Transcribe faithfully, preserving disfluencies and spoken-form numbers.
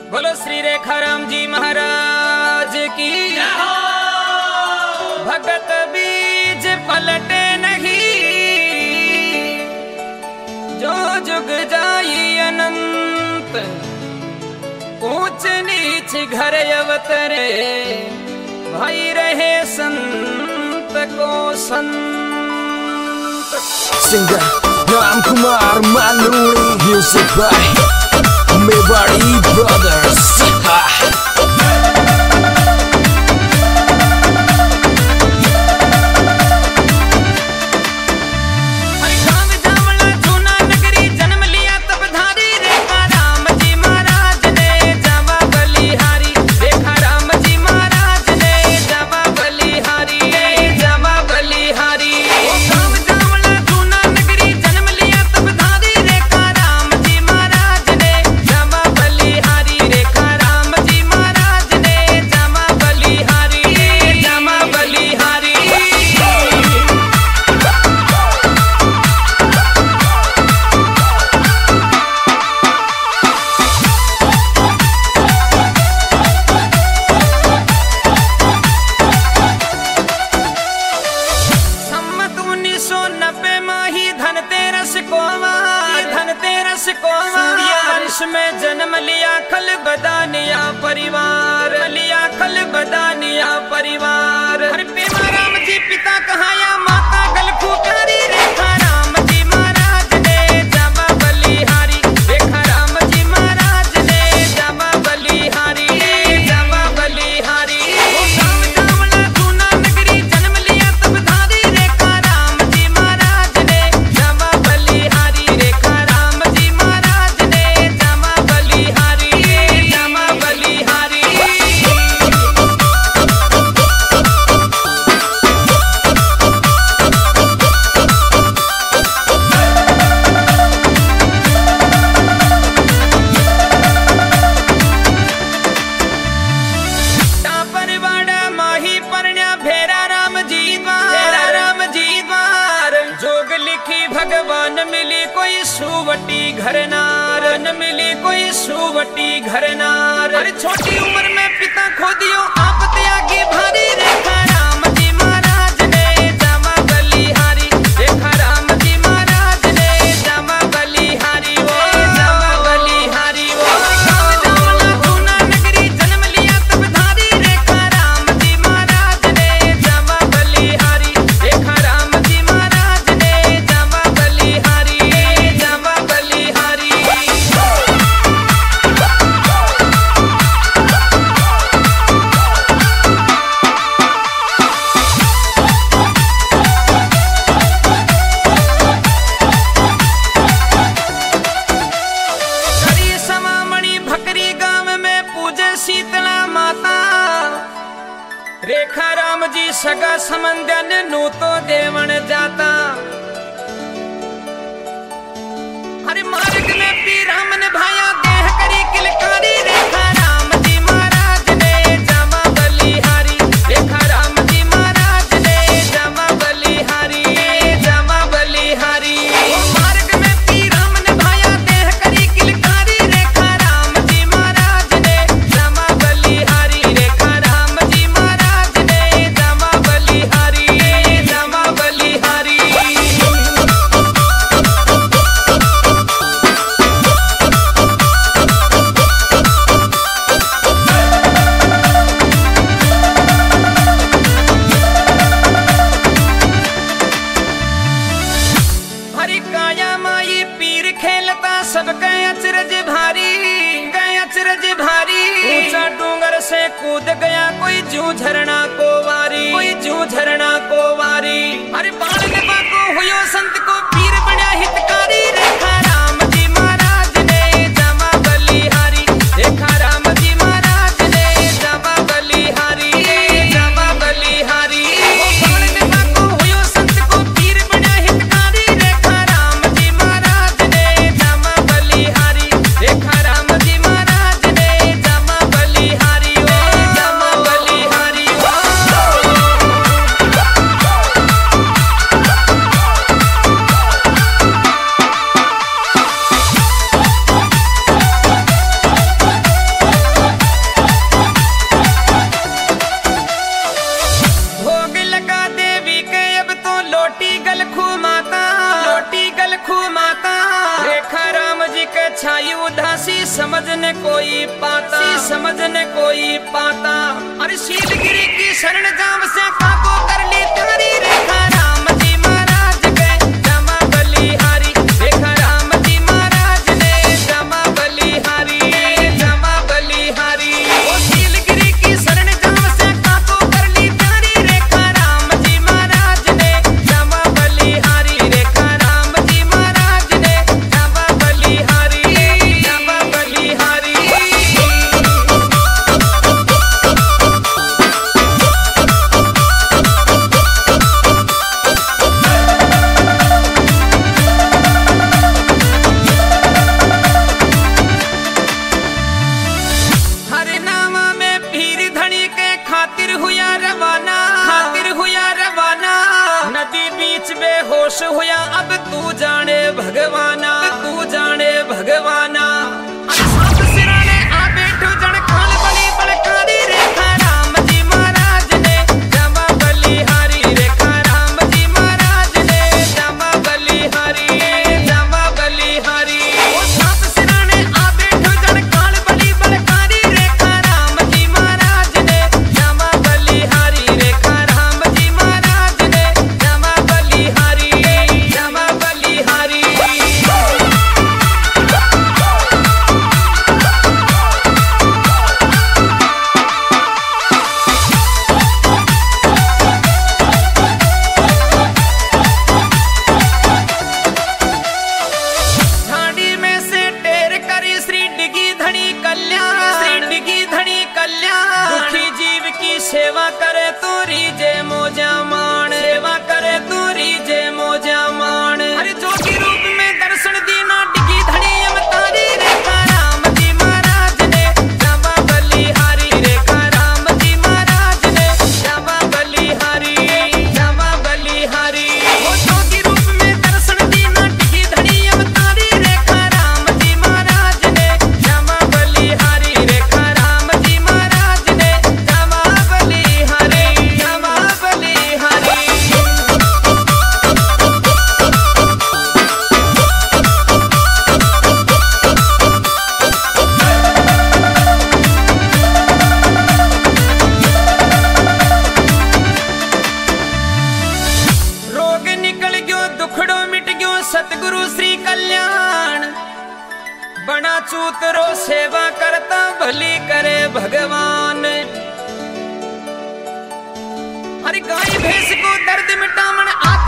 बोलो श्री रेखा राम जी महाराज की। भगत बीज पलटे नहीं, जो जुग जाई अनंत। ऊंच नीच घर अवतरे, भाई रहे संत को संत। Singer Ram Kumar Maluri, music by Mewari Brothers. में जन्म लिया खल बदानिया परिवार, लिया खल बदानिया परिवार। हर पेमा राम जी पिता कहाया, माता गलखू प्यारी। रेखा राम जी महाराज ने जावा बलिहारी, रेखा राम जी महाराज ने जावा बलिहारी, जावा बलिहारी। गाँव जावला जूना नगरी, जन्म लिया तब धारी। रेखा राम जी महाराज ने जावा बलिहारी, रेखा राम जी महाराज ने जावा बलिहारी, जावा बलिहारी। भगवान मिली कोई सुवटी घरनार, न मिली कोई सुवटी घरनार। अरे छोटी उम्र में पिता खो दियो, आप त्यागी भारी। रेखा राम जी महाराज ने जावा बलिहारी, रेखा राम जी महाराज ने जावा बलिहारी, वो जावा बलिहारी। वो गाँव जावला जूना नगरी, जन्म लिया तब धारी। रेखा राम जी महाराज ने जावा बलिहारी, रेखा राम जी महाराज ने जावा बलिहारी, जावा बलिहारी। हरी समामणि भकरी गांव में पूजे शीतला माता। रेखा राम जी सगा समंदन नू तो देवण जाता। हरे मार्ग में पी राम ने भाया, देह करी किलकारी। रेखा राम जी महाराज ने जावा बलिहारी, रेखा राम जी महाराज ने जावा बलिहारी, जावा बलिहारी। मार्ग में पी राम ने भाया, देह करी किलकारी। रेखा राम जी महाराज ने जावा बलिहारी, रेखा राम जी महाराज ने जावा बलिहारी, जावा बलिहारी। हरि काया माई पीर खेलता, सब गए अचरज भारी, गए अचरज भारी। ऊंचा डूंगर से कूद गया कोई, जू झरना को वारी, कोई जू झरना को वारी। अरे बाण ने बाको हुयो संत को, पीर बड़ा हितकारी। रेखा राम जी महाराज ने जावा बलिहारी, रेखा राम जी महाराज ने जावा बलिहारी, जावा बलिहारी। बाण ने बाको हुयो संत को, पीर बड़ा हितकारी। रेखा राम जी महाराज ने जावा बलिहारी, रेखा राम जी महाराज ने जावा बलिहारी, ओ जावा बलिहारी। ओ छाई उदासी समझने कोई पाता समझने कोई पाता। अरे शीलगिरी की शरण जाम से काको कर ली तारी रेखा राम जी महाराज के जमा बलिहारी रेखा राम जी महाराज ने जमा बलिहारी जमा बलिहारी। ओ शीलगिरी की शरण जाम से काको कर ली तारी रेखा राम जी महाराज ने जमा बलिहारी रेखा राम जी महाराज ने जमा बलिहारी जमा बलिहारी। हरे नामा में पीर धनी के खातिर हुआ रवाना खातिर हुआ रवाना। नदी बीच बेहोश हुआ अब तू जाने भगवाना तू जाने भगवाना। अरे सांप सिराने आ बैठो जण खाल बली बलकारी रेखा राम जी महाराज ने जमा बलिहारी रेखा राम जी महाराज ने जमा बलिहारी जमा बलिहारी। ओ सांप सिराने आ बैठो जण खाल बली बलकारी रेखा राम जी महाराज ने जमा बलिहारी रेखा राम जी महाराज ने जमा बलिहारी जमा बलिहारी। झाड़ी में से टेर करी श्री डिगी धनी कल्याण श्री डिगी धनी कल्याण। दुखी जीव की सेवा करे तोरी जय मोजा मान सेवा करे तोरी जय मोजा मान। अरे ज्योति रूप में दर्शन दीना डिगी धनी अवतारी रेखा राम जी महाराज ने जमा बलिहारी रेखा राम जी महाराज ने जमा बलिहारी जमा बलिहारी। ओ ज्योति रूप में दर्शन दीना डिगी धनी अवतारी रेखा राम जी महाराज ने जमा बलिहारी रेखा राम जी महाराज ने जमा बलिहारी जमा बलिहारी। रोग निकल गयो दुखड़ो मिट गयो सतगुरु श्री कल्याण। बना चूतरो सेवा करता भली करे भगवान। अरे गाय भैंस को दर्द मिटावन आ